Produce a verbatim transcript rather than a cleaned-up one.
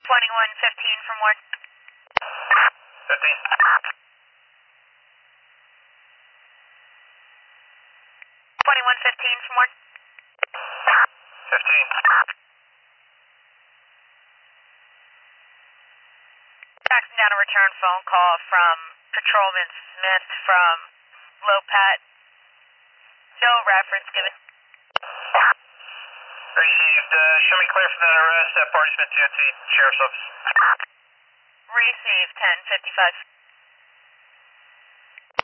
twenty-one fifteen from Ward. fifteen. twenty-one fifteen from Ward. fifteen. Tracking down a return phone call from Patrolman Smith from Lopat. No reference given. Received. Uh, show me clear from that arrest at Party Smith T O T Sheriff's Office. Received ten fifty-five.